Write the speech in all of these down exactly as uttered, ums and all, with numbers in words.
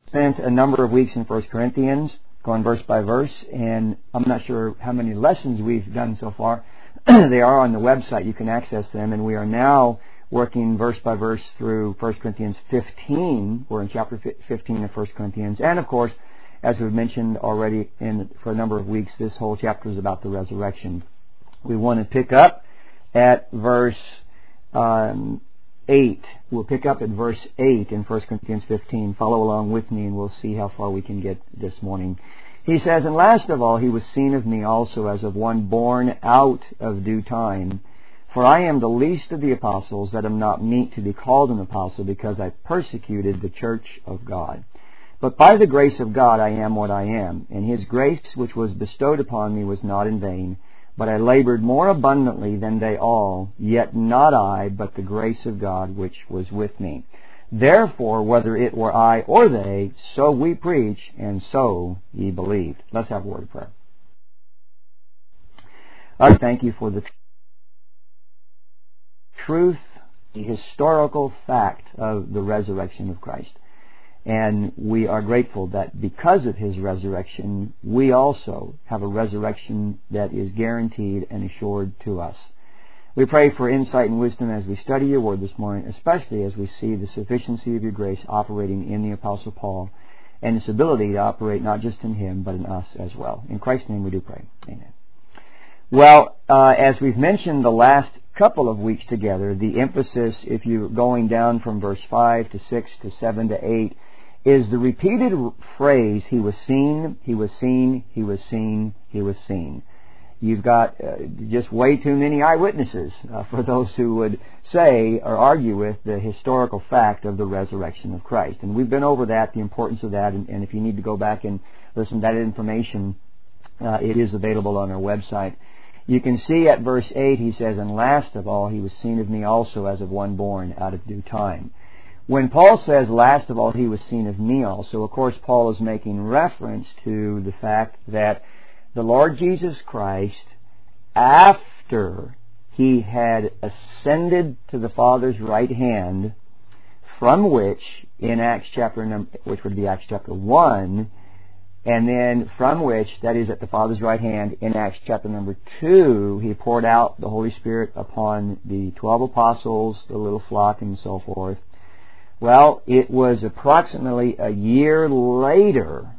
spent a number of weeks in First Corinthians, going verse by verse, and I'm not sure how many lessons we've done so far. They are on the website. You can access them, and we are now working verse by verse through First Corinthians fifteen. We're in chapter fifteen of First Corinthians, and of course, as we've mentioned already in for a number of weeks, this whole chapter is about the resurrection. We want to pick up at verse um, eight. We'll pick up at verse eight in First Corinthians fifteen. Follow along with me and we'll see how far we can get this morning. He says, "And last of all, he was seen of me also as of one born out of due time. For I am the least of the apostles, that am not meet to be called an apostle, because I persecuted the church of God. But by the grace of God I am what I am, and his grace which was bestowed upon me was not in vain. But I labored more abundantly than they all, yet not I, but the grace of God which was with me. Therefore, whether it were I or they, so we preach, and so ye believed." Let's have a word of prayer. I thank you for the truth, the historical fact of the resurrection of Christ. And we are grateful that because of his resurrection, we also have a resurrection that is guaranteed and assured to us. We pray for insight and wisdom as we study your word this morning, especially as we see the sufficiency of your grace operating in the Apostle Paul and his ability to operate not just in him, but in us as well. In Christ's name we do pray. Amen. Well, uh, as we've mentioned the last couple of weeks together, the emphasis, if you're going down from verse five to six to seven to eight, is the repeated phrase, he was seen, he was seen, he was seen, he was seen. You've got uh, just way too many eyewitnesses uh, for those who would say or argue with the historical fact of the resurrection of Christ. And we've been over that, the importance of that, and, and if you need to go back and listen to that information, uh, it is available on our website. You can see at verse eight, he says, "And last of all, he was seen of me also as of one born out of due time." When Paul says, "Last of all, he was seen of me also," of course, Paul is making reference to the fact that the Lord Jesus Christ, after he had ascended to the Father's right hand, from which, in Acts chapter, number, which would be Acts chapter one, and then from which, that is at the Father's right hand, in Acts chapter number two, he poured out the Holy Spirit upon the twelve apostles, the little flock, and so forth. Well, it was approximately a year later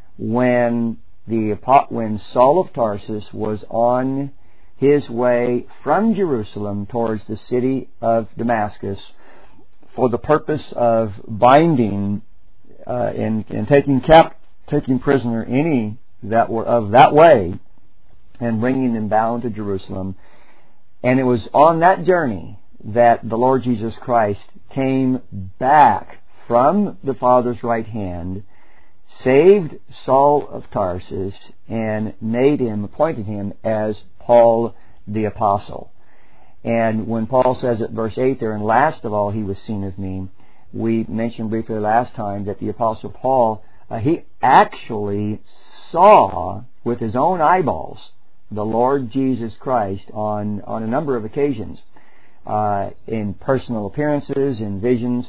when the when Saul of Tarsus was on his way from Jerusalem towards the city of Damascus for the purpose of binding uh, and, and taking cap taking prisoner any that were of that way and bringing them bound to Jerusalem. And it was on that journey that the Lord Jesus Christ came back from the Father's right hand, saved Saul of Tarsus, and made him, appointed him as Paul the Apostle. And when Paul says at verse eight there, "And last of all he was seen of me," we mentioned briefly last time that the Apostle Paul, uh, he actually saw with his own eyeballs the Lord Jesus Christ on, on a number of occasions. Uh, in personal appearances, in visions,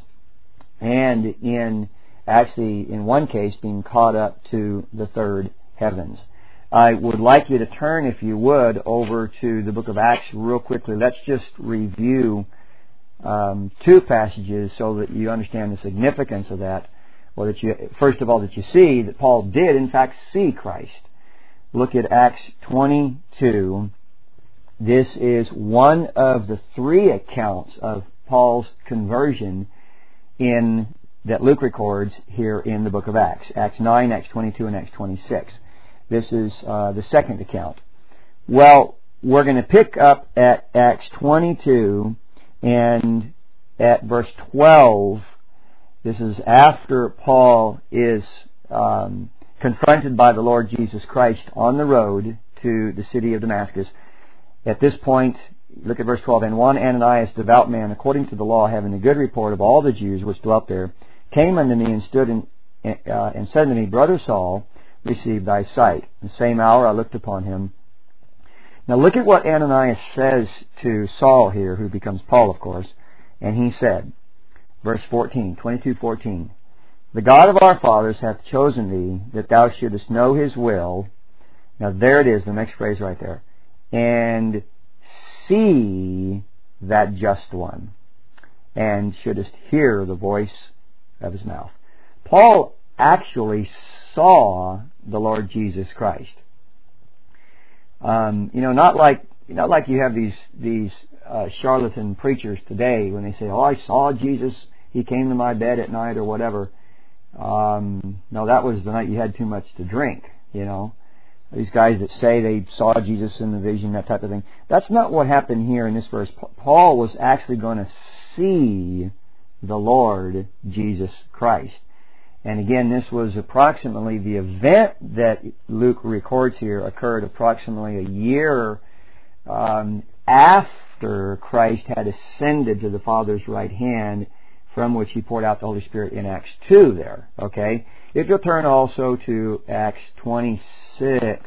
and in actually, in one case, being caught up to the third heavens. I would like you to turn, if you would, over to the book of Acts real quickly. Let's just review um, two passages so that you understand the significance of that. Or that you, first of all, that you see that Paul did, in fact, see Christ. Look at Acts twenty-two. This is one of the three accounts of Paul's conversion in that Luke records here in the book of Acts. Acts nine, Acts twenty-two, and Acts twenty-six. This is uh, the second account. Well, we're going to pick up at Acts twenty-two and at verse twelve. This is after Paul is um, confronted by the Lord Jesus Christ on the road to the city of Damascus. At this point, look at verse twelve. "And one Ananias, devout man, according to the law, having a good report of all the Jews which dwelt there, came unto me and stood in, uh, and said unto me, Brother Saul, receive thy sight. The same hour I looked upon him." Now look at what Ananias says to Saul here, who becomes Paul, of course. And he said, verse fourteen, twenty-two fourteen, The God of our fathers hath chosen thee, that thou shouldest know His will. Now there it is, the next phrase right there. And see that just one, and shouldest hear the voice of His mouth. Paul actually saw the Lord Jesus Christ. Um, you know, not like not like you have these these uh, charlatan preachers today when they say, "Oh, I saw Jesus. He came to my bed at night," or whatever. Um, no, that was the night you had too much to drink. You know, these guys that say they saw Jesus in the vision, that type of thing. That's not what happened here in this verse. Paul was actually going to see the Lord Jesus Christ. And again, this was approximately the event that Luke records here occurred approximately a year um, after Christ had ascended to the Father's right hand, from which He poured out the Holy Spirit in Acts two there. Okay? If you'll turn also to Acts twenty-six.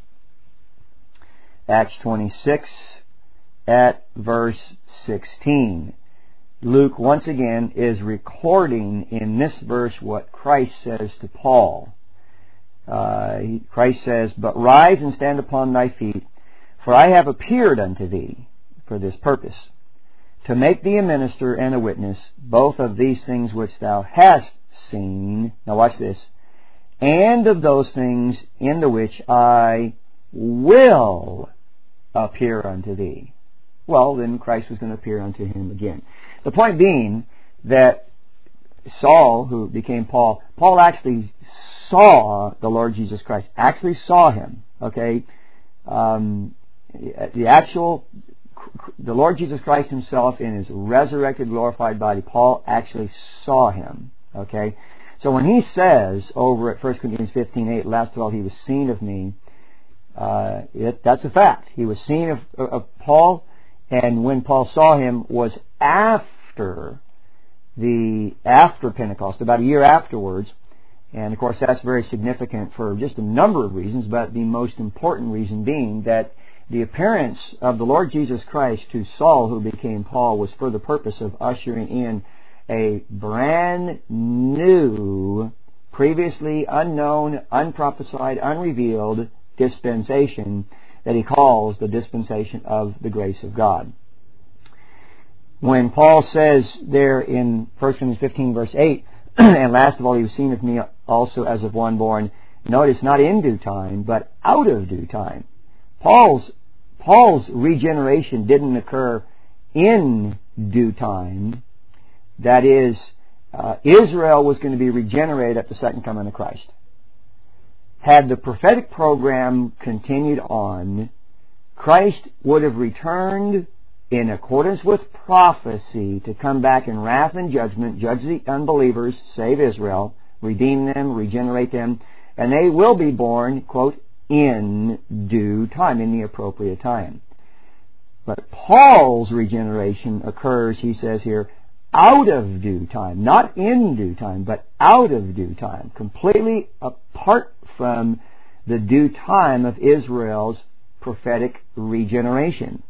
Acts twenty-six at verse sixteen. Luke, once again, is recording in this verse what Christ says to Paul. Uh, he, Christ says, "But rise and stand upon thy feet, for I have appeared unto thee for this purpose, to make thee a minister and a witness, both of these things which thou hast seen." Now watch this. "And of those things in the which I will appear unto thee." Well, then Christ was going to appear unto him again. The point being that Saul, who became Paul, Paul actually saw the Lord Jesus Christ. Actually saw Him. Okay? Um, the actual, the Lord Jesus Christ Himself in His resurrected, glorified body, Paul actually saw Him. Okay? So when he says over at First Corinthians fifteen eight, "Last of all, He was seen of me," uh, it, that's a fact. He was seen of, of Paul. And when Paul saw Him was after the after Pentecost, about a year afterwards. And of course that's very significant for just a number of reasons, but the most important reason being that the appearance of the Lord Jesus Christ to Saul, who became Paul, was for the purpose of ushering in a brand new, previously unknown, unprophesied, unrevealed dispensation that he calls the dispensation of the grace of God. When Paul says there in First Corinthians fifteen verse eight, "And last of all, He was seen of me also as of one born," notice not in due time, but out of due time. Paul's Paul's regeneration didn't occur in due time. That is, uh, Israel was going to be regenerated at the second coming of Christ. Had the prophetic program continued on, Christ would have returned in accordance with prophecy to come back in wrath and judgment, judge the unbelievers, save Israel, redeem them, regenerate them, and they will be born, quote, "in due time," in the appropriate time. But Paul's regeneration occurs, he says here, out of due time, not in due time, but out of due time, completely apart from the due time of Israel's prophetic regeneration.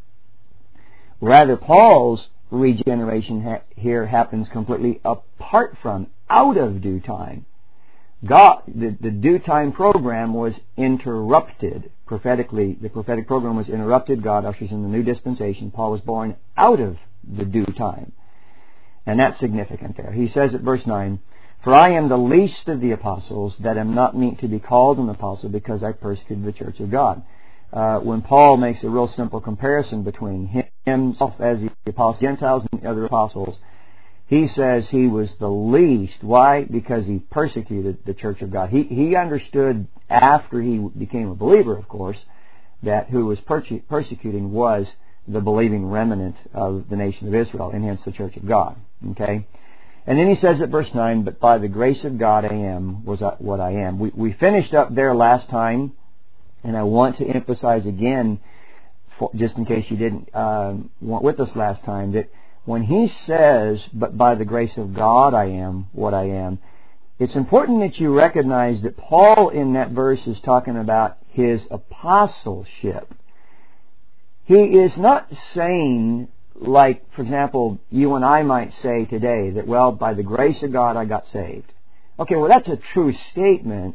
Rather, Paul's regeneration ha- here happens completely apart from, out of due time. God, the, the due time program was interrupted prophetically. The prophetic program was interrupted. God ushers in the new dispensation. Paul was born out of the due time. And that's significant there. He says at verse nine, "For I am the least of the apostles, that am not meet to be called an apostle, because I persecuted the church of God." Uh, when Paul makes a real simple comparison between himself as the apostle, Gentiles, and the other apostles, he says he was the least. Why? Because he persecuted the church of God. He, he understood after he became a believer, of course, that who was perse- persecuting was the believing remnant of the nation of Israel, and hence the church of God. Okay? And then he says at verse nine, "But by the grace of God I am was what I am." We, we finished up there last time, and I want to emphasize again, for, just in case you didn't um, want with us last time, that when he says, "But by the grace of God I am what I am," it's important that you recognize that Paul in that verse is talking about his apostleship. He is not saying, like, for example, you and I might say today that, well, by the grace of God I got saved. Okay, well, that's a true statement,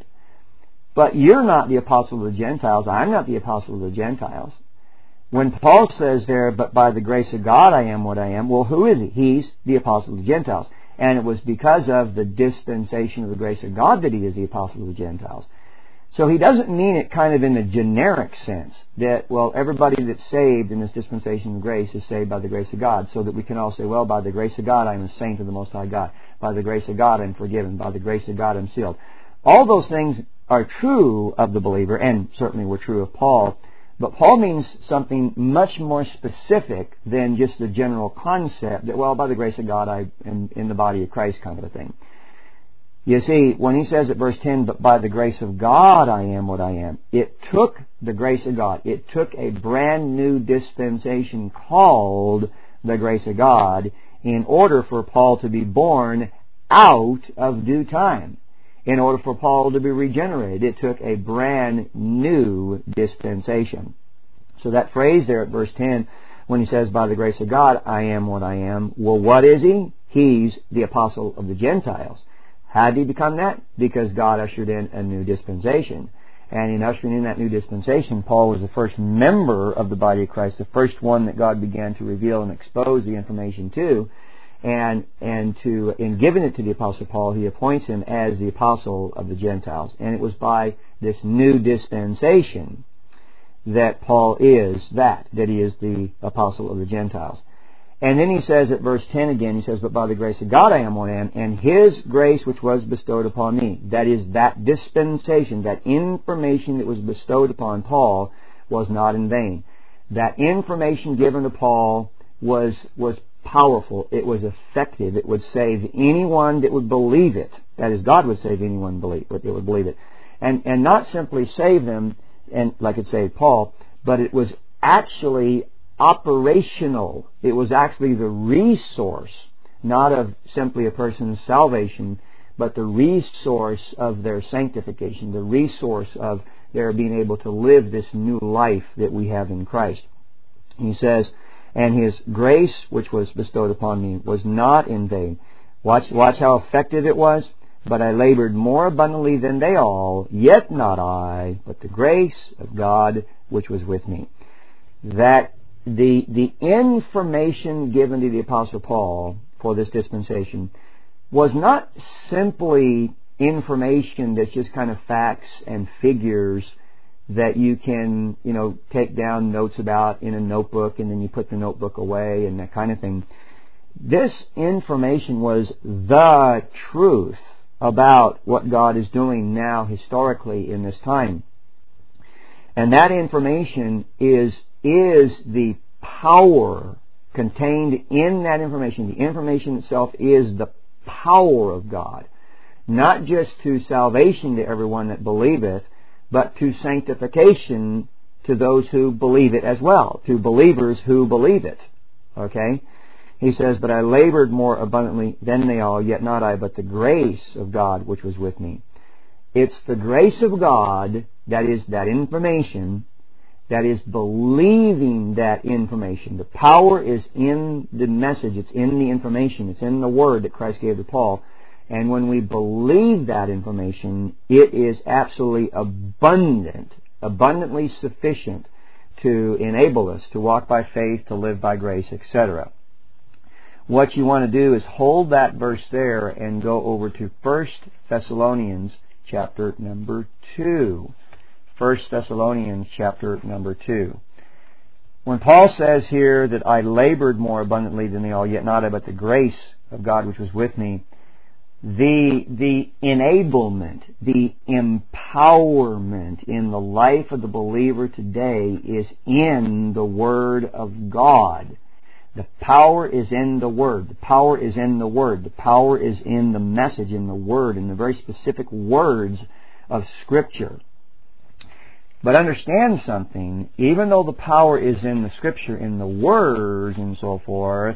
but you're not the apostle of the Gentiles. I'm not the apostle of the Gentiles. When Paul says there, but by the grace of God I am what I am, well, who is he? He's the apostle of the Gentiles. And it was because of the dispensation of the grace of God that he is the apostle of the Gentiles. So he doesn't mean it kind of in the generic sense that, well, everybody that's saved in this dispensation of grace is saved by the grace of God, so that we can all say, well, by the grace of God I am a saint of the Most High God. By the grace of God I am forgiven. By the grace of God I am sealed. All those things are true of the believer, and certainly were true of Paul, but Paul means something much more specific than just the general concept that, well, by the grace of God I am in the body of Christ kind of a thing. You see, when he says at verse ten, but by the grace of God I am what I am, it took the grace of God. It took a brand new dispensation called the grace of God in order for Paul to be born out of due time. In order for Paul to be regenerated, it took a brand new dispensation. So that phrase there at verse ten, when he says, by the grace of God I am what I am, well, what is he? He's the apostle of the Gentiles. How did he become that? Because God ushered in a new dispensation. And in ushering in that new dispensation, Paul was the first member of the body of Christ, the first one that God began to reveal and expose the information to. And and to in giving it to the Apostle Paul, he appoints him as the apostle of the Gentiles. And it was by this new dispensation that Paul is that, that he is the apostle of the Gentiles. And then he says at verse ten again, he says, but by the grace of God I am what I am, and His grace which was bestowed upon me. That is, that dispensation, that information that was bestowed upon Paul was not in vain. That information given to Paul was was powerful. It was effective. It would save anyone that would believe it. That is, God would save anyone believe, that would believe it. And, and not simply save them, and like it saved Paul, but it was actually operational. It was actually the resource, not of simply a person's salvation, but the resource of their sanctification, the resource of their being able to live this new life that we have in Christ. He says, and His grace which was bestowed upon me was not in vain. Watch, watch how effective it was. But I labored more abundantly than they all, yet not I, but the grace of God which was with me. That the the information given to the Apostle Paul for this dispensation was not simply information that's just kind of facts and figures that you can, you know, take down notes about in a notebook and then you put the notebook away and that kind of thing. This information was the truth about what God is doing now historically in this time. And that information is is the power contained in that information. The information itself is the power of God, not just to salvation to everyone that believeth, but to sanctification to those who believe it as well, to believers who believe it. Okay? He says, but I labored more abundantly than they all, yet not I, but the grace of God which was with me. It's the grace of God, that is that information, that is believing that information. The power is in the message, it's in the information, it's in the word that Christ gave to Paul. And when we believe that information, it is absolutely abundant, abundantly sufficient to enable us to walk by faith, to live by grace, et cetera. What you want to do is hold that verse there and go over to First Thessalonians chapter number two. First Thessalonians chapter number two. When Paul says here that I labored more abundantly than they all, yet not I, but the grace of God which was with me, the the enablement, the empowerment in the life of the believer today is in the Word of God. The power is in the Word. The power is in the Word. The power is in the message, in the Word, in the very specific words of Scripture. But understand something, even though the power is in the Scripture, in the words and so forth,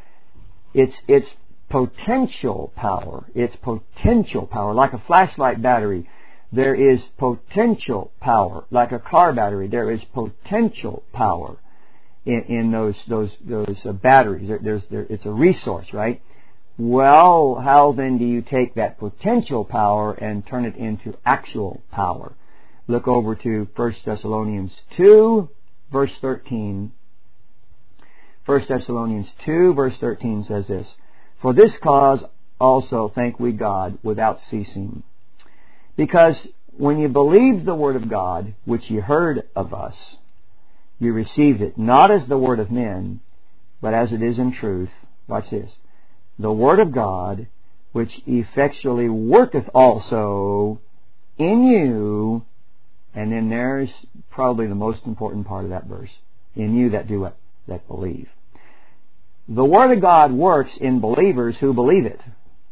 it's it's potential power. It's potential power, like a flashlight battery. There is potential power, like a car battery. There is potential power in, in those those those uh, batteries. There, there's there, it's a resource, right? Well, how then do you take that potential power and turn it into actual power? Look over to First Thessalonians two, verse thirteen. First Thessalonians two, verse thirteen says this, "For this cause also thank we God without ceasing, because when you believed the word of God, which ye heard of us, you received it not as the word of men, but as it is in truth." Watch this. "The word of God, which effectually worketh also in you," and then there's probably the most important part of that verse, "in you that do what? That believe." The word of God works in believers who believe it.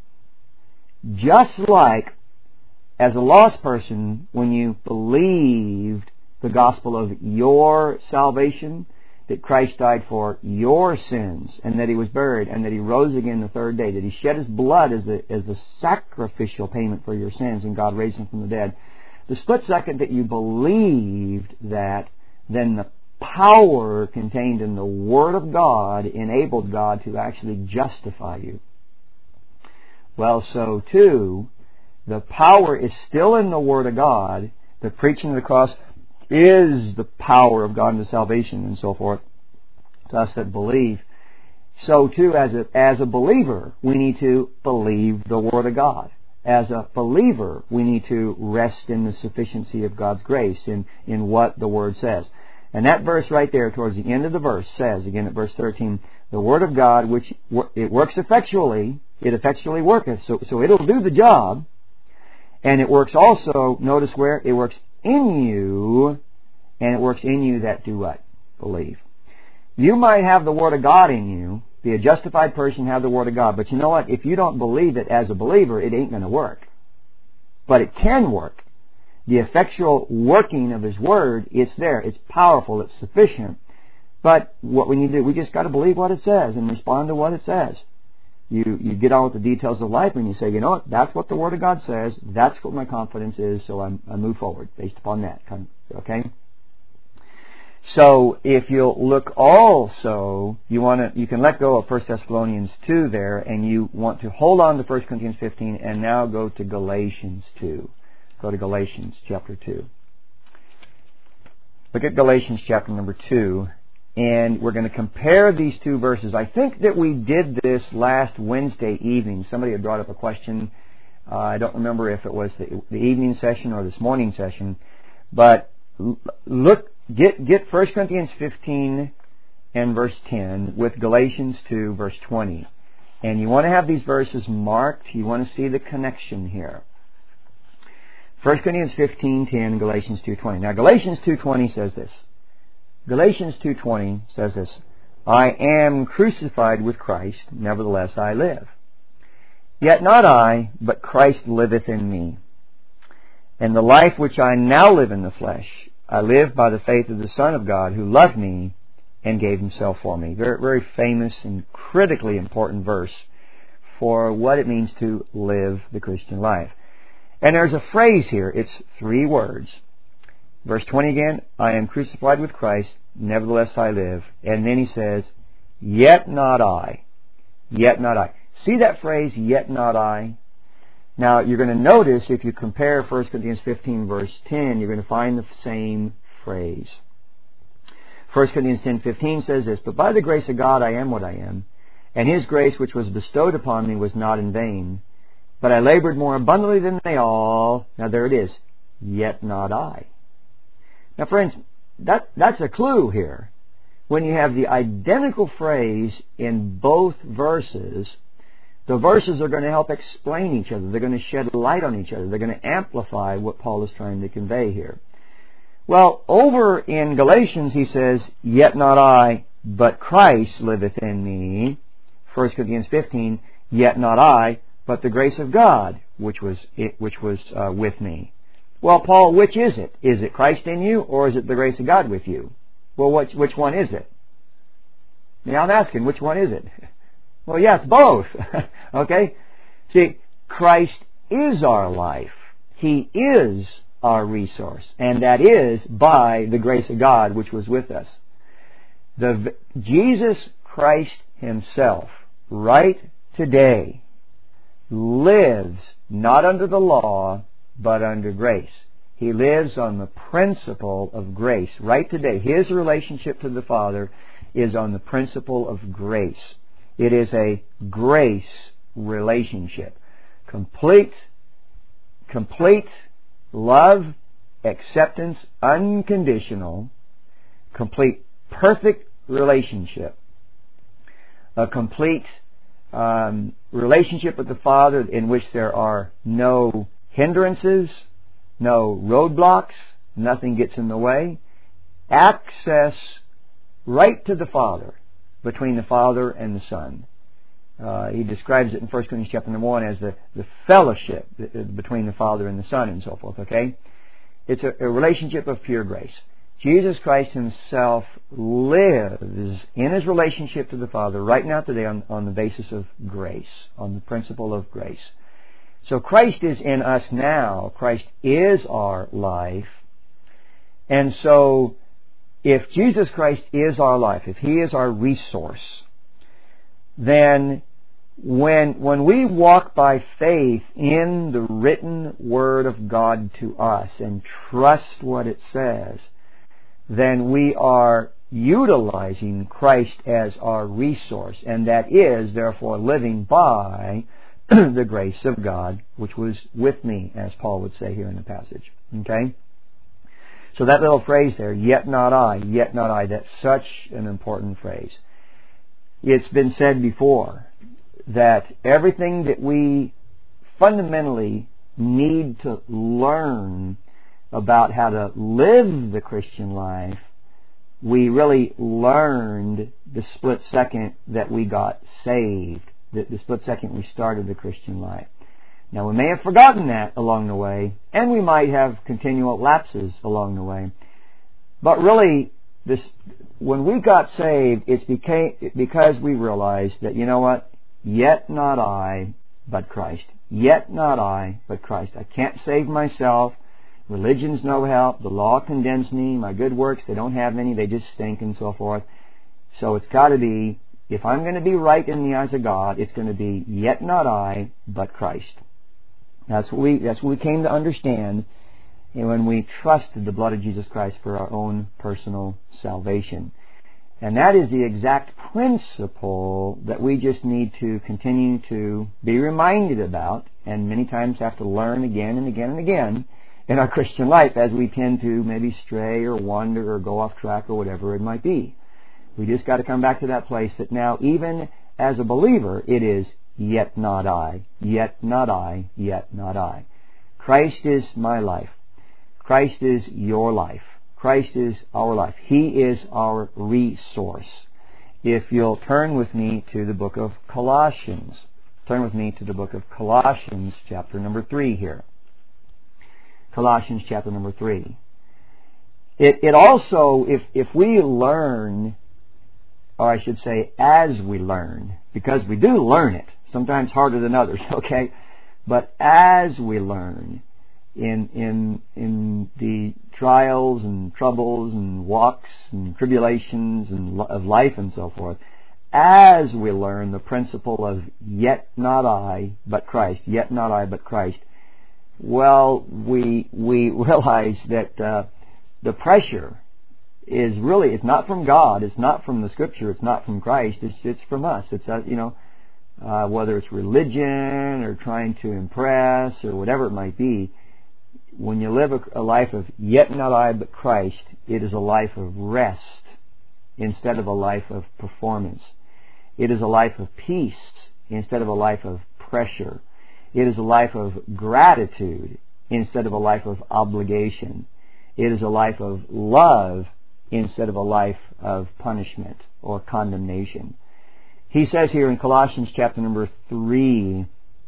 Just like as a lost person, when you believed the gospel of your salvation, that Christ died for your sins, and that He was buried, and that He rose again the third day, that He shed His blood as the, as the sacrificial payment for your sins, and God raised Him from the dead. The split second that you believed that, then the power contained in the Word of God enabled God to actually justify you. Well, so too, the power is still in the Word of God. The preaching of the cross is the power of God into salvation and so forth, to us that believe. So too, as a, as a believer, we need to believe the Word of God. As a believer, we need to rest in the sufficiency of God's grace, in, in what the Word says. And that verse right there, towards the end of the verse, says, again at verse thirteen, "The Word of God, which it works effectually, it effectually worketh." So, so it'll do the job. And it works also, notice where, it works in you, and it works in you that do what? Believe. You might have the Word of God in you, be a justified person, have the Word of God, but you know what? If you don't believe it as a believer, it ain't going to work. But it can work. The effectual working of His Word, it's there, it's powerful, it's sufficient. But what we need to do, we just got to believe what it says and respond to what it says. You you get on with the details of life and you say, you know what, that's what the Word of God says, that's what my confidence is, so I, I move forward based upon that. Okay? So if you'll look also, you want to you can let go of First Thessalonians two there, and you want to hold on to First Corinthians fifteen, and now go to Galatians two. Go to Galatians chapter two. Look at Galatians chapter number two, and we're going to compare these two verses. I think that we did this last Wednesday evening. Somebody had brought up a question. Uh, I don't remember if it was the, the evening session or this morning session. But look, get get First Corinthians fifteen and verse ten with Galatians two verse twenty. And you want to have these verses marked. You want to see the connection here. First Corinthians fifteen ten, Galatians two twenty. Now Galatians two twenty says this. Galatians two twenty says this. "I am crucified with Christ, nevertheless I live. Yet not I, but Christ liveth in me. And the life which I now live in the flesh, I live by the faith of the Son of God, who loved me and gave Himself for me." Very, very famous and critically important verse for what it means to live the Christian life. And there's a phrase here. It's three words. Verse twenty again, "I am crucified with Christ, nevertheless I live." And then he says, "Yet not I." Yet not I. See that phrase, "yet not I"? Now, you're going to notice, if you compare First Corinthians fifteen verse ten, you're going to find the same phrase. First Corinthians ten fifteen says this, "But by the grace of God I am what I am, and His grace which was bestowed upon me was not in vain. But I labored more abundantly than they all." Now there it is. "Yet not I." Now friends, that, that's a clue here. When you have the identical phrase in both verses, the verses are going to help explain each other. They're going to shed light on each other. They're going to amplify what Paul is trying to convey here. Well, over in Galatians he says, "Yet not I, but Christ liveth in me." First Corinthians fifteen, "Yet not I, but the grace of God, which was it, which was uh, with me." Well, Paul, which is it? Is it Christ in you, or is it the grace of God with you? Well, which, which one is it? Now I'm asking, which one is it? Well, yeah, it's both. Okay? See, Christ is our life. He is our resource. And that is by the grace of God which was with us. The Jesus Christ Himself, right today lives not under the law, but under grace. He lives on the principle of grace. Right today, his relationship to the Father is on the principle of grace. It is a grace relationship. Complete, complete love, acceptance, unconditional, complete, perfect relationship. A complete um, relationship with the Father in which there are no hindrances, no roadblocks, nothing gets in the way. Access right to the Father, between the Father and the Son. Uh, he describes it in First Corinthians chapter number one as the, the fellowship between the Father and the Son and so forth, okay? It's a, a relationship of pure grace. Jesus Christ Himself lives in His relationship to the Father right now today on, on the basis of grace, on the principle of grace. So Christ is in us now. Christ is our life. And so if Jesus Christ is our life, if He is our resource, then when when we walk by faith in the written Word of God to us and trust what it says, then we are utilizing Christ as our resource, and that is, therefore, living by the grace of God, which was with me, as Paul would say here in the passage. Okay? So that little phrase there, yet not I, yet not I, that's such an important phrase. It's been said before that everything that we fundamentally need to learn about how to live the Christian life, we really learned the split second that we got saved, the, the split second we started the Christian life. Now, we may have forgotten that along the way, and we might have continual lapses along the way. But really, this, when we got saved, it's became, because we realized that, you know what? Yet not I, but Christ. Yet not I, but Christ. I can't save myself. Religion's no help. The law condemns me. My good works, they don't have any. They just stink and so forth. So it's got to be, if I'm going to be right in the eyes of God, it's going to be, yet not I, but Christ. That's what we, that's what we came to understand when we trusted the blood of Jesus Christ for our own personal salvation. And that is the exact principle that we just need to continue to be reminded about, and many times have to learn again and again and again in our Christian life as we tend to maybe stray or wander or go off track or whatever it might be. We just got to come back to that place that now, even as a believer, it is yet not I, yet not I, yet not I. Christ is my life. Christ is your life. Christ is our life. He is our resource. If you'll turn with me to the book of Colossians. Turn with me to the book of Colossians, chapter number three here. Colossians chapter number three. It, it also, if, if we learn, or I should say as we learn, because we do learn it, sometimes harder than others, okay? But as we learn in in in the trials and troubles and walks and tribulations and of life and so forth, as we learn the principle of yet not I, but Christ, yet not I, but Christ, well, we we realize that uh, the pressure is really, it's not from God, it's not from the Scripture, it's not from Christ, it's it's from us. It's uh, you know, uh, whether it's religion or trying to impress or whatever it might be. When you live a, a life of yet not I but Christ, it is a life of rest instead of a life of performance. It is a life of peace instead of a life of pressure. It is a life of gratitude instead of a life of obligation. It is a life of love instead of a life of punishment or condemnation. He says here in Colossians chapter number three,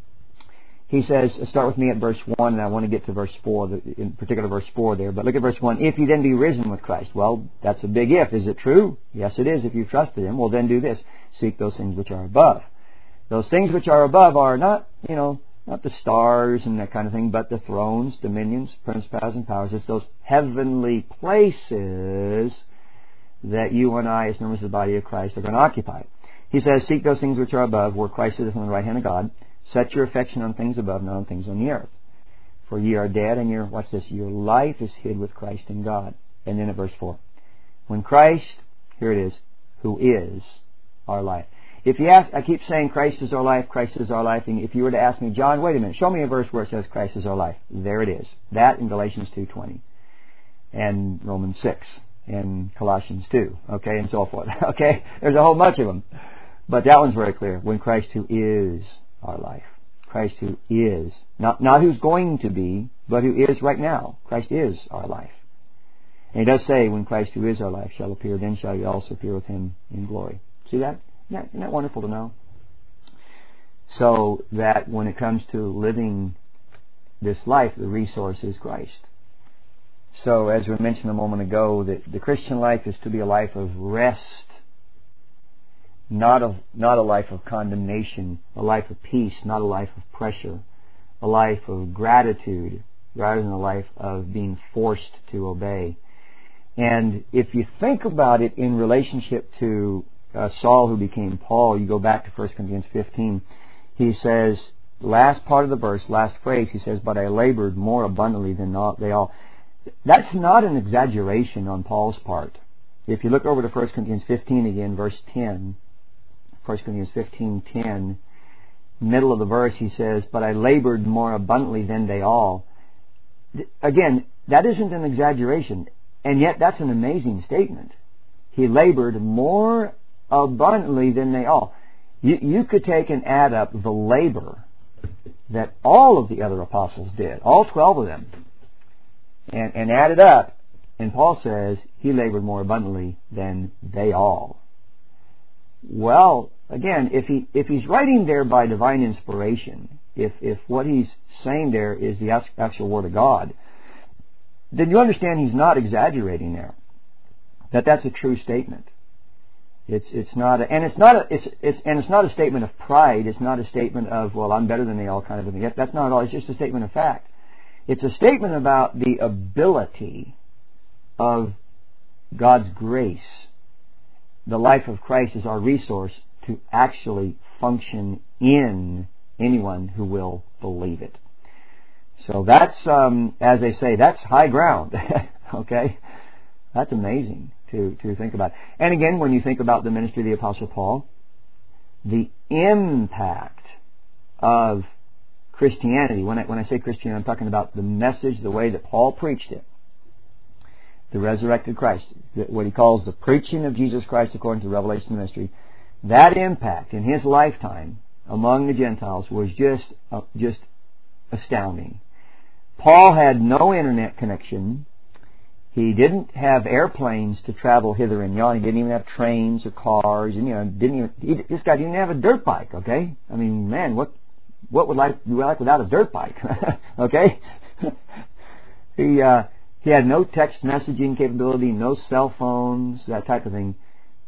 he says, start with me at verse one, and I want to get to verse four, in particular verse four there. But look at verse one. If you then be risen with Christ. Well, that's a big if. Is it true? Yes, it is if you trusted Him. Well, then do this. Seek those things which are above. Those things which are above are not, you know, not the stars and that kind of thing, but the thrones, dominions, principalities, and powers. It's those heavenly places that you and I, as members of the body of Christ, are going to occupy. He says, seek those things which are above, where Christ sitteth on the right hand of God. Set your affection on things above, not on things on the earth. For ye are dead, and your, what's this? Your life is hid with Christ in God. And then at verse four. When Christ, here it is, who is our life. If you ask, I keep saying Christ is our life, Christ is our life. And if you were to ask me, John, wait a minute, show me a verse where it says Christ is our life. There it is. That in Galatians two twenty. And Romans six. And Colossians two. Okay, and so forth. Okay, there's a whole bunch of them. But that one's very clear. When Christ who is our life. Christ who is. Not, not who's going to be, but who is right now. Christ is our life. And he does say, when Christ who is our life shall appear, then shall you also appear with him in glory. See that? Isn't that, isn't that wonderful to know? So that when it comes to living this life, the resource is Christ. So as we mentioned a moment ago, that the Christian life is to be a life of rest, not a, not a life of condemnation, a life of peace, not a life of pressure, a life of gratitude rather than a life of being forced to obey. And if you think about it in relationship to uh, Saul who became Paul, you go back to First Corinthians fifteen, he says, last part of the verse, last phrase, he says, but I labored more abundantly than they all. That's not an exaggeration on Paul's part. If you look over to First Corinthians fifteen again, verse ten, First Corinthians fifteen ten, middle of the verse, he says, but I labored more abundantly than they all. Again, that isn't an exaggeration, and yet that's an amazing statement. He labored more abundantly than they all. You, you could take and add up the labor that all of the other apostles did, all twelve of them, and, and add it up, and Paul says he labored more abundantly than they all. Well, again, if he if he's writing there by divine inspiration, if if what he's saying there is the actual Word of God, then you understand he's not exaggerating there. That that's a true statement. It's it's not a, and it's not a it's it's and it's not a statement of pride. It's not a statement of, well, I'm better than they all kind of thing. That's not at all. It's just a statement of fact. It's a statement about the ability of God's grace. The life of Christ is our resource to actually function in anyone who will believe it. So that's, um, as they say, that's high ground. Okay? That's amazing to, to think about. And again, when you think about the ministry of the Apostle Paul, the impact of Christianity, when I, when I say Christianity, I'm talking about the message, the way that Paul preached it. The resurrected Christ, what he calls the preaching of Jesus Christ according to the Revelation ministry, that impact in his lifetime among the Gentiles was just uh, just astounding. Paul had no internet connection. He didn't have airplanes to travel hither and yon. He didn't even have trains or cars. And, you know, didn't even he, this guy didn't even have a dirt bike. Okay, I mean, man, what what would life be like without a dirt bike? Okay, he. Uh, He had no text messaging capability, no cell phones, that type of thing.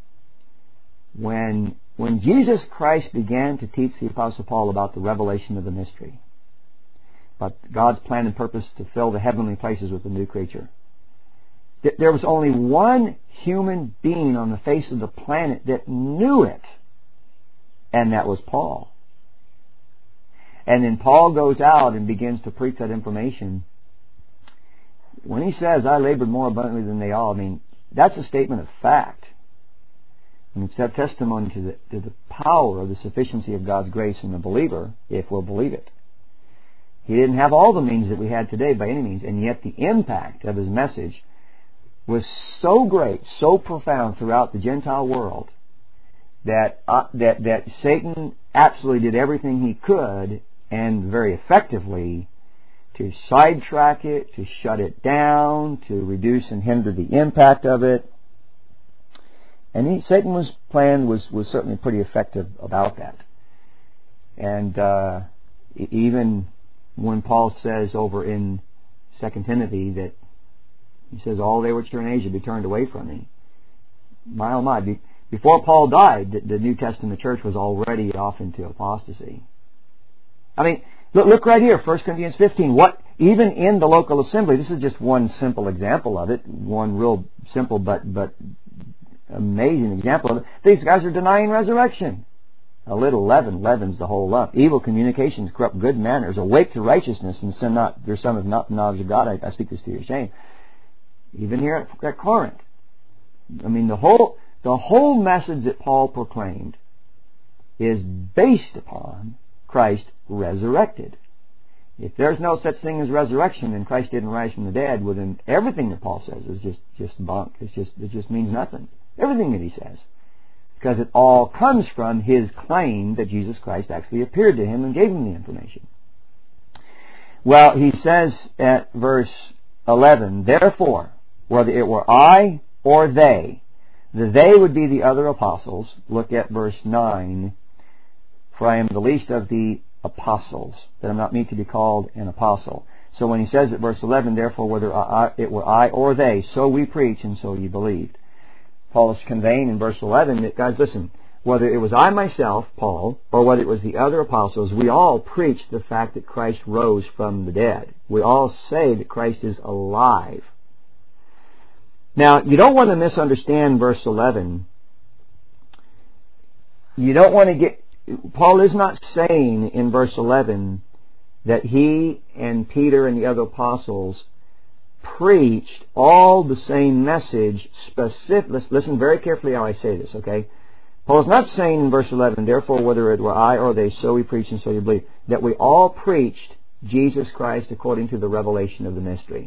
When when Jesus Christ began to teach the Apostle Paul about the revelation of the mystery, about God's plan and purpose to fill the heavenly places with a new creature, th- there was only one human being on the face of the planet that knew it, and that was Paul. And then Paul goes out and begins to preach that information. When he says, I labored more abundantly than they all, I mean, that's a statement of fact. And it's that testimony to the, to the power of the sufficiency of God's grace in the believer, if we'll believe it. He didn't have all the means that we had today by any means, and yet the impact of his message was so great, so profound throughout the Gentile world, that, uh, that, that Satan absolutely did everything he could, and very effectively, to sidetrack it, to shut it down, to reduce and hinder the impact of it. And he, Satan's plan was, was certainly pretty effective about that. And uh, even when Paul says over in Second Timothy that he says, all they which are in Asia be turned away from me. My oh my, be, before Paul died, the, the New Testament church was already off into apostasy. I mean, Look, look right here, First Corinthians fifteen. What, even in the local assembly, this is just one simple example of it, one real simple but but amazing example of it. These guys are denying resurrection. A little leaven leavens the whole lump. Evil communications corrupt good manners. Awake to righteousness and sin not. There's some of not the knowledge of God. I, I speak this to your shame. Even here at, at Corinth. I mean, the whole the whole message that Paul proclaimed is based upon Christ resurrected. If there's no such thing as resurrection and Christ didn't rise from the dead, well then everything that Paul says is just, just bunk. It's just, it just means nothing. Everything that he says. Because it all comes from his claim that Jesus Christ actually appeared to him and gave him the information. Well, he says at verse eleven, therefore, whether it were I or they, the they would be the other apostles. Look at verse nine. For I am the least of the apostles, that I'm not meet to be called an apostle. So when he says at verse eleven, therefore whether I, it were I or they, so we preach and so ye believed. Paul is conveying in verse eleven that, guys, listen, whether it was I myself, Paul, or whether it was the other apostles, we all preach the fact that Christ rose from the dead. We all say that Christ is alive. Now, you don't want to misunderstand verse eleven. You don't want to get... Paul is not saying in verse eleven that he and Peter and the other apostles preached all the same message specific. Listen very carefully how I say this, okay? Paul's not saying in verse eleven, therefore whether it were I or they, so we preach and so you believe, that we all preached Jesus Christ according to the revelation of the mystery.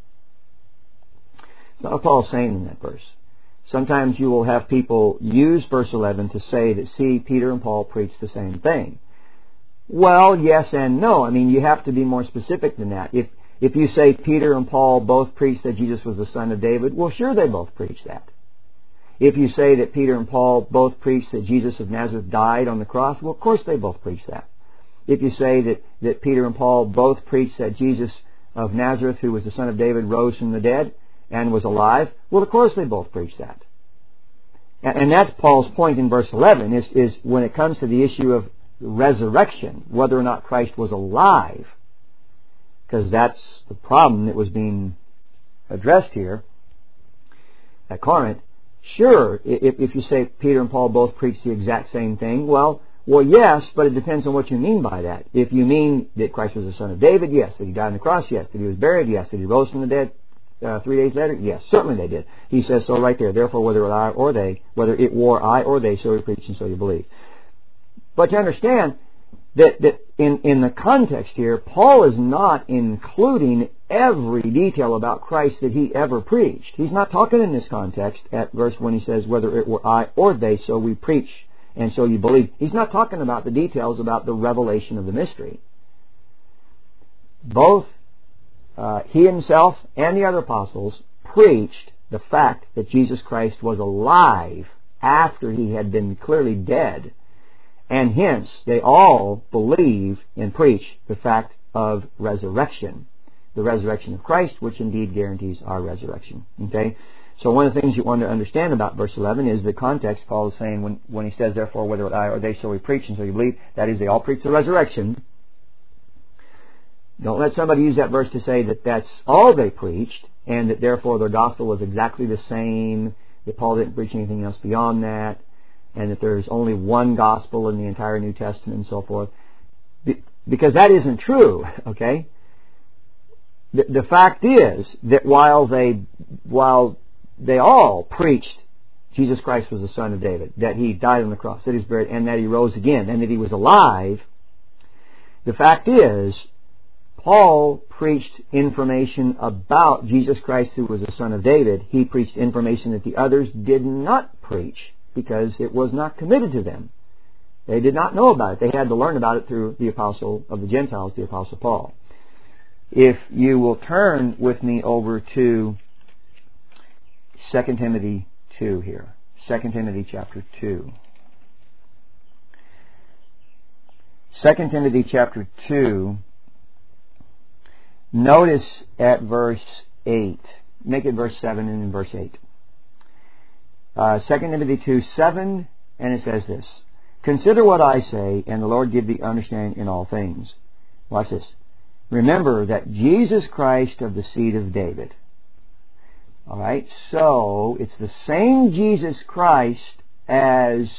It's not what Paul's saying in that verse. Sometimes you will have people use verse eleven to say that, see, Peter and Paul preached the same thing. Well, yes and no. I mean, you have to be more specific than that. If if you say Peter and Paul both preached that Jesus was the son of David, well, sure, they both preached that. If you say that Peter and Paul both preached that Jesus of Nazareth died on the cross, well, of course they both preached that. If you say that, that Peter and Paul both preached that Jesus of Nazareth, who was the son of David, rose from the dead and was alive, well, of course they both preached that. And that's Paul's point in verse eleven, is, is when it comes to the issue of resurrection, whether or not Christ was alive, because that's the problem that was being addressed here at Corinth. Sure, if, if you say Peter and Paul both preached the exact same thing, well, well, yes, but it depends on what you mean by that. If you mean that Christ was the son of David, yes. That he died on the cross, yes. That he was buried, yes. That he rose from the dead uh, three days later, yes. Certainly they did. He says so right there. Therefore, whether it I or they, whether it were I or they, so we preach and so you believe. But to understand that, that in, in the context here, Paul is not including every detail about Christ that he ever preached. He's not talking in this context at verse when he says, whether it were I or they, so we preach and so you believe. He's not talking about the details about the revelation of the mystery. Both uh, he himself and the other apostles preached the fact that Jesus Christ was alive after he had been clearly dead. And hence, they all believe and preach the fact of resurrection. The resurrection of Christ, which indeed guarantees our resurrection. Okay? So one of the things you want to understand about verse eleven is the context. Paul is saying when, when he says, therefore, whether I or they, so we preach and so you believe, that is, they all preach the resurrection. Don't let somebody use that verse to say that that's all they preached, and that therefore their gospel was exactly the same, that Paul didn't preach anything else beyond that, and that there's only one gospel in the entire New Testament and so forth. Because that isn't true, okay? The, the fact is that while they, while they all preached Jesus Christ was the son of David, that he died on the cross, that he was buried, and that he rose again, and that he was alive, the fact is, Paul preached information about Jesus Christ who was the son of David. He preached information that the others did not preach, because it was not committed to them. They did not know about it. They had to learn about it through the apostle of the Gentiles, the Apostle Paul. If you will turn with me over to Second Timothy two here. Second Timothy chapter two. Second Timothy chapter two. Notice at verse eight. Make it verse seven and then verse eight. Uh, Second Timothy two, seven, and it says this. Consider what I say, and the Lord give thee understanding in all things. Watch this. Remember that Jesus Christ of the seed of David. All right, so it's the same Jesus Christ as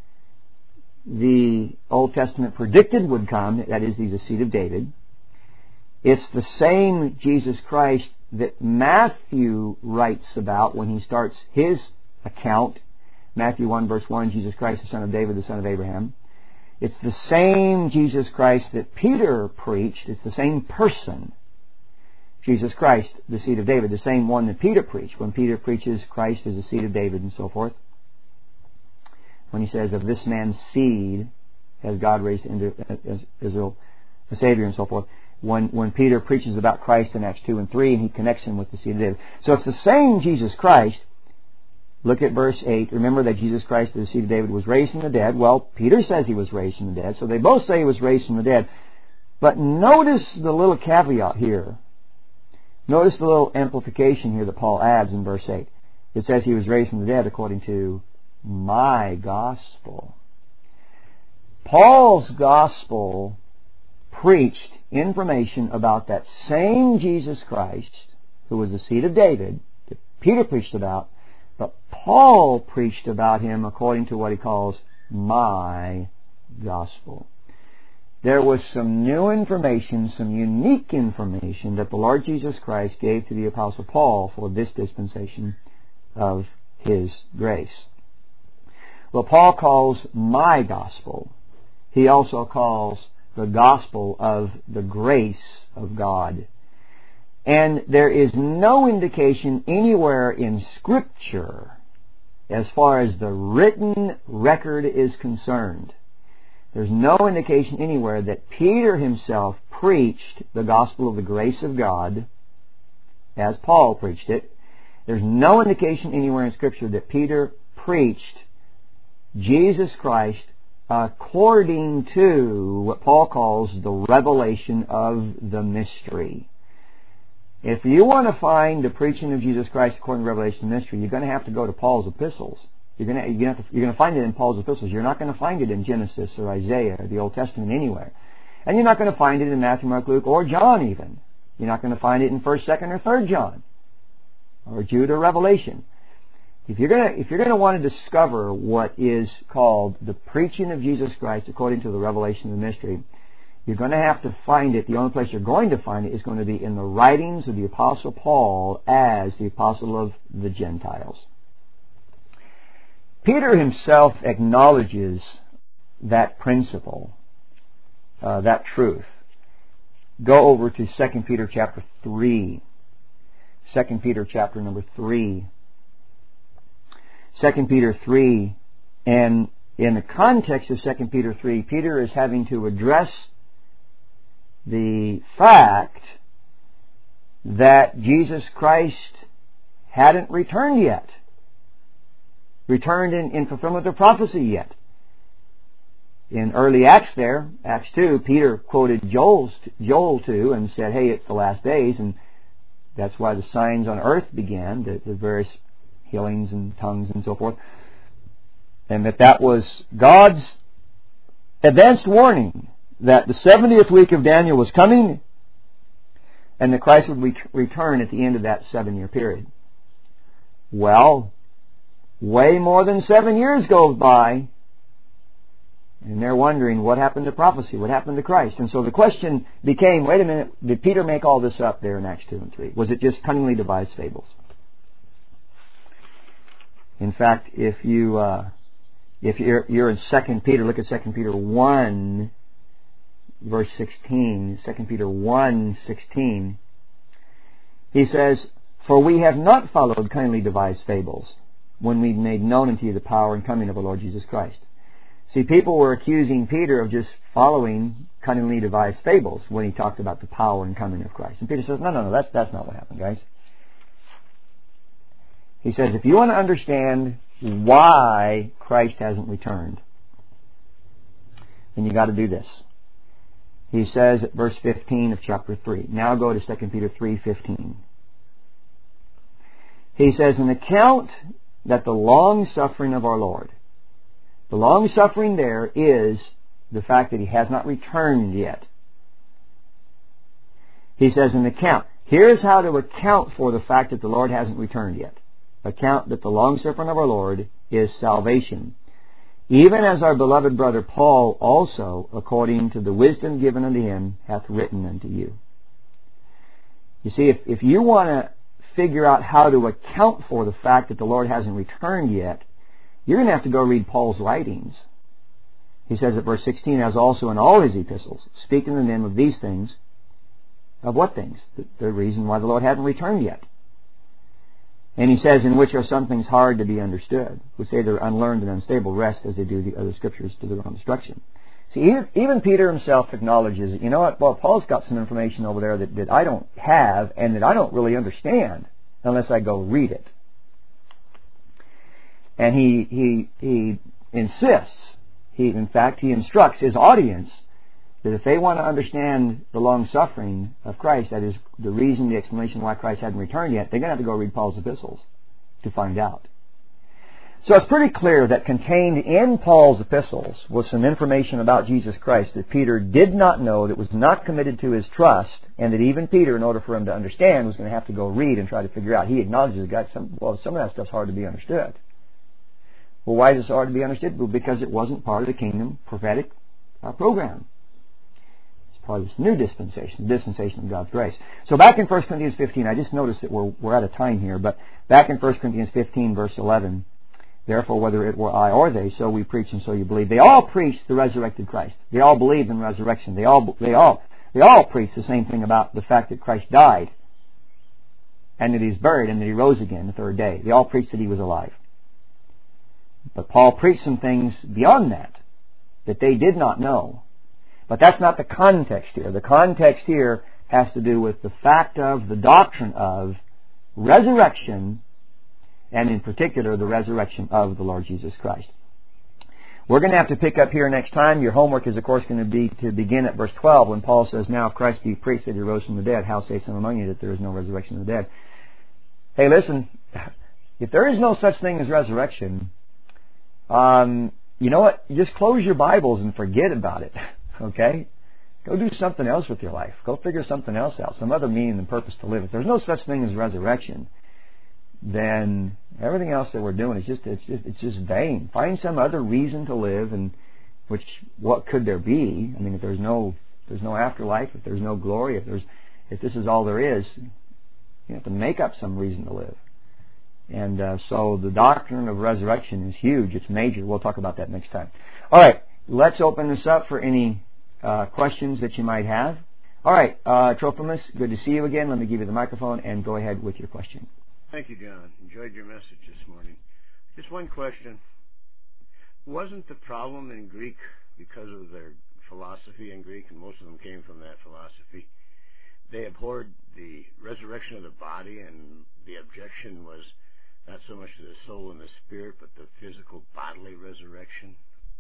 the Old Testament predicted would come, that is, he's the seed of David. It's the same Jesus Christ that Matthew writes about when he starts his account. Matthew one verse one, Jesus Christ, the son of David, the son of Abraham. It's the same Jesus Christ that Peter preached. It's the same person. Jesus Christ, the seed of David, the same one that Peter preached. When Peter preaches Christ as the seed of David and so forth. When he says, of this man's seed has God raised Israel a Savior and so forth. When, when Peter preaches about Christ in Acts two and three, and he connects him with the seed of David. So it's the same Jesus Christ. Look at verse eight. Remember that Jesus Christ, the seed of David, was raised from the dead. Well, Peter says he was raised from the dead. So they both say he was raised from the dead. But notice the little caveat here. Notice the little amplification here that Paul adds in verse eight. It says he was raised from the dead according to my gospel. Paul's gospel preached information about that same Jesus Christ, who was the seed of David, that Peter preached about, but Paul preached about him according to what he calls my gospel. There was some new information, some unique information that the Lord Jesus Christ gave to the Apostle Paul for this dispensation of His grace. Well, Paul calls my gospel. He also calls the gospel of the grace of God. And there is no indication anywhere in Scripture, as far as the written record is concerned, there's no indication anywhere that Peter himself preached the gospel of the grace of God as Paul preached it. There's no indication anywhere in Scripture that Peter preached Jesus Christ according to what Paul calls the revelation of the mystery. If you want to find the preaching of Jesus Christ according to the revelation of the mystery, you're going to have to go to Paul's epistles. You're going to, you're going to, you're going to find it in Paul's epistles. You're not going to find it in Genesis or Isaiah or the Old Testament anywhere. And you're not going to find it in Matthew, Mark, Luke, or John even. You're not going to find it in first, second, or third John, or Jude or Revelation. If you're going to, if you're going to want to discover what is called the preaching of Jesus Christ according to the revelation of the mystery, you're going to have to find it. The only place you're going to find it is going to be in the writings of the Apostle Paul as the Apostle of the Gentiles. Peter himself acknowledges that principle, uh, that truth. Go over to Second Peter chapter three. Second Peter chapter number three. Second Peter three, and in the context of Second Peter three, Peter is having to address the fact that Jesus Christ hadn't returned yet. Returned in, in fulfillment of prophecy yet. In early Acts there, Acts two, Peter quoted Joel's, Joel two and said, hey, it's the last days, and that's why the signs on earth began, the, the various healings and tongues and so forth. And that that was God's advanced warning that the seventieth week of Daniel was coming and that Christ would re- return at the end of that seven-year period. Well, way more than seven years goes by, and they're wondering what happened to prophecy, what happened to Christ. And so the question became, wait a minute, did Peter make all this up there in Acts two and three? Was it just cunningly devised fables? In fact, if you uh, if you're, you're in Second Peter, look at Second Peter one, verse sixteen. Second Peter one sixteen. He says, "For we have not followed cunningly devised fables, when we made known unto you the power and coming of our Lord Jesus Christ." See, people were accusing Peter of just following cunningly devised fables when he talked about the power and coming of Christ. And Peter says, no, no, no, that's, that's not what happened, guys. He says, if you want to understand why Christ hasn't returned, then you got to do this. He says at verse fifteen of chapter three. Now go to Second Peter three fifteen. He says, an account that the long suffering of our Lord. The long suffering there is the fact that He has not returned yet. He says, an account. Here's how to account for the fact that the Lord hasn't returned yet. Account that the long-suffering of our Lord is salvation. Even as our beloved brother Paul also, according to the wisdom given unto him, hath written unto you. You see, if, if you want to figure out how to account for the fact that the Lord hasn't returned yet, you're going to have to go read Paul's writings. He says at verse sixteen, as also in all his epistles, speaking to them of these things. Of what things? The, the reason why the Lord hadn't returned yet. And he says, in which are some things hard to be understood, which say they're unlearned and unstable, rest as they do the other scriptures to their own destruction. See, even, even Peter himself acknowledges that, you know what, well, Paul's got some information over there that, that I don't have and that I don't really understand unless I go read it. And he, he, he insists, he, in fact, he instructs his audience that if they want to understand the long-suffering of Christ, that is the reason, the explanation why Christ hadn't returned yet, they're going to have to go read Paul's epistles to find out. So it's pretty clear that contained in Paul's epistles was some information about Jesus Christ that Peter did not know, that was not committed to his trust, and that even Peter, in order for him to understand, was going to have to go read and try to figure out. He acknowledges that some, well, some of that stuff's hard to be understood. Well, why is it hard to be understood? Well, because it wasn't part of the kingdom prophetic uh, program. Part of this new dispensation, the dispensation of God's grace. So back in First Corinthians fifteen, I just noticed that we're, we're out of time here, but back in First Corinthians fifteen, verse eleven, therefore whether it were I or they, so we preach and so you believe. They all preached the resurrected Christ. They all believed in resurrection. They all, they all, they all preached the same thing about the fact that Christ died and that He's buried and that He rose again the third day. They all preached that He was alive. But Paul preached some things beyond that, that they did not know. But that's not the context here. The context here has to do with the fact of, the doctrine of resurrection, and in particular the resurrection of the Lord Jesus Christ. We're going to have to pick up here next time. Your homework is, of course, going to be to begin at verse twelve when Paul says, now if Christ be preached that He rose from the dead, how say some among you that there is no resurrection of the dead? Hey, listen, if there is no such thing as resurrection, um, you know what? You just close your Bibles and forget about it. Okay? Go do something else with your life. Go figure something else out. Some other meaning and purpose to live. If there's no such thing as resurrection, then everything else that we're doing is just it's just, it's just vain. Find some other reason to live, and which what could there be? I mean, if there's no there's no afterlife, if there's no glory, if there's if this is all there is, you have to make up some reason to live. And uh, so the doctrine of resurrection is huge. It's major. We'll talk about that next time. All right, let's open this up for any Uh, questions that you might have. All right, uh, Trophimus, good to see you again. Let me give you the microphone and go ahead with your question. Thank you, John. Enjoyed your message this morning. Just one question. Wasn't the problem in Greek because of their philosophy in Greek, and most of them came from that philosophy, they abhorred the resurrection of the body, and the objection was not so much to the soul and the spirit, but the physical bodily resurrection?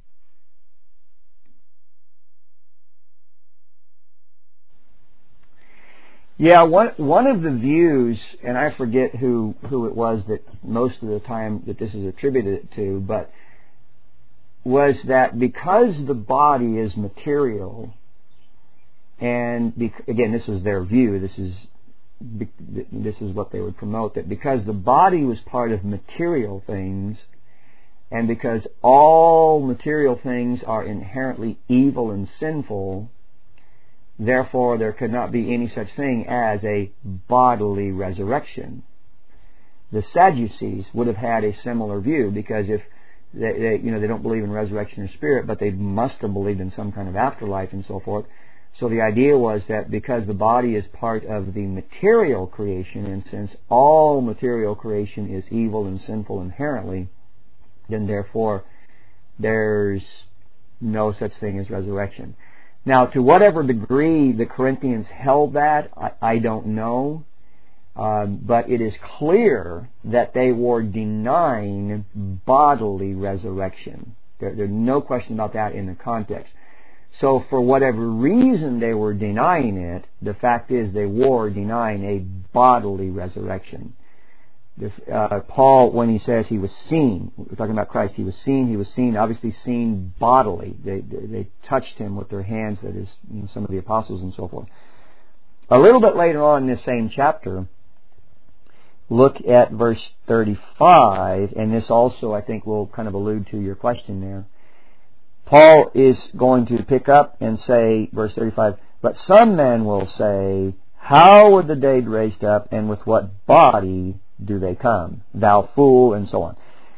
Yeah, one one of the views, and I forget who, who it was that most of the time that this is attributed to, but was that because the body is material, and bec- again, this is their view, this is this is what they would promote, that because the body was part of material things, and because all material things are inherently evil and sinful, therefore, there could not be any such thing as a bodily resurrection. The Sadducees would have had a similar view, because if they, they, you know, they don't believe in resurrection of spirit, but they must have believed in some kind of afterlife and so forth. So the idea was that because the body is part of the material creation, and since all material creation is evil and sinful inherently, then therefore there's no such thing as resurrection. Now, to whatever degree the Corinthians held that, I, I don't know. Um, but it is clear that they were denying bodily resurrection. There, there's no question about that in the context. So for whatever reason they were denying it, the fact is they were denying a bodily resurrection. Uh, Paul, when he says he was seen, we're talking about Christ, he was seen, he was seen, obviously seen bodily. They, they, they touched him with their hands, that is, you know, some of the apostles and so forth. a little bit later on in this same chapter, look at verse thirty-five, and this also, I think, will kind of allude to your question there. Paul is going to pick up and say, verse thirty-five, but some men will say, how were the dead raised up, and with what body do they come? Thou fool, and so on.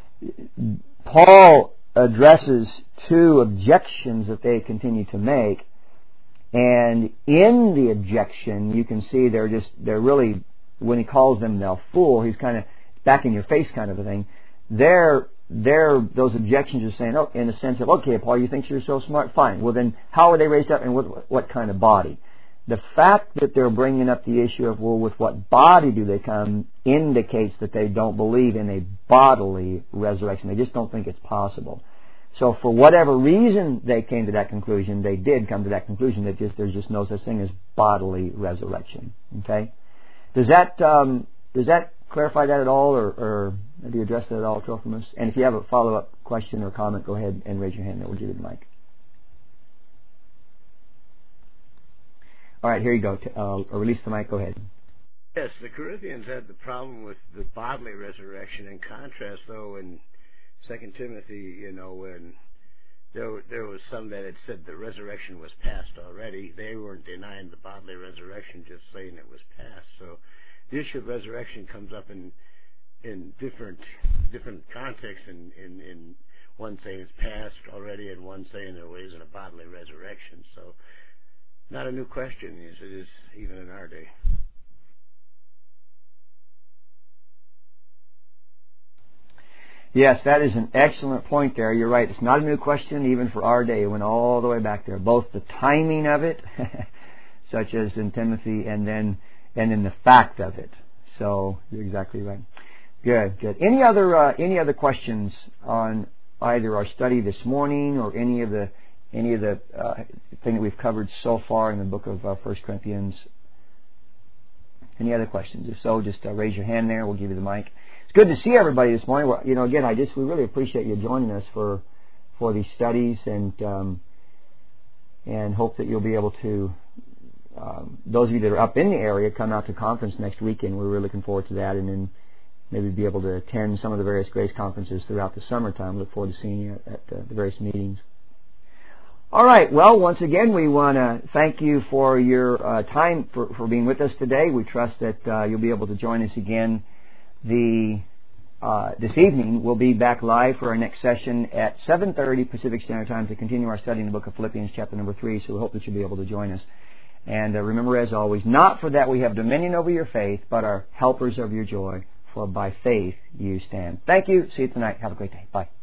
Paul addresses two objections that they continue to make, and in the objection, you can see they're just, they're really, when he calls them thou fool, he's kind of back in your face kind of a thing. They're, they're, those objections are saying, oh, in the sense of, okay, Paul, you think you're so smart? Fine. Well, then, how are they raised up, and with what kind of body? The fact that they're bringing up the issue of, well, with what body do they come, indicates that they don't believe in a bodily resurrection. They just don't think it's possible. So for whatever reason they came to that conclusion, they did come to that conclusion that just there's just no such thing as bodily resurrection. Okay? Does that um, does that clarify that at all, or, or have you addressed that at all, Trophimus? And if you have a follow-up question or comment, go ahead and raise your hand. That will give you the mic. All right, here you go. Uh, release the mic. Go ahead. Yes, the Corinthians had the problem with the bodily resurrection. In contrast, though, in Second Timothy, you know, when there, there was some that had said the resurrection was past already, they weren't denying the bodily resurrection, just saying it was past. So the issue of resurrection comes up in in different different contexts. In, in, in one saying it's past already, and one saying there isn't a bodily resurrection. So not a new question, as it is even in our day. Yes, that is an excellent point there. You're right. It's not a new question even for our day. It went all the way back there. Both the timing of it, such as in Timothy, and then and then the fact of it. So you're exactly right. Good, good. Any other uh, any other questions on either our study this morning or any of the any of the uh, thing that we've covered so far in the book of uh, First Corinthians? Any other questions? If so, just uh, raise your hand there. We'll give you the mic. It's good to see everybody this morning. Well, you know, again, I just we really appreciate you joining us for for these studies, and um, and hope that you'll be able to. Um, those of you that are up in the area, come out to conference next weekend. We're really looking forward to that, and then maybe be able to attend some of the various Grace conferences throughout the summertime. Look forward to seeing you at, at uh, the various meetings. All right. Well, once again, we want to thank you for your uh, time for, for being with us today. We trust that uh, you'll be able to join us again the uh, this evening. We'll be back live for our next session at seven thirty Pacific Standard Time to continue our study in the book of Philippians, chapter number three. So we hope that you'll be able to join us. And uh, remember, as always, not for that we have dominion over your faith, but are helpers of your joy. For by faith you stand. Thank you. See you tonight. Have a great day. Bye.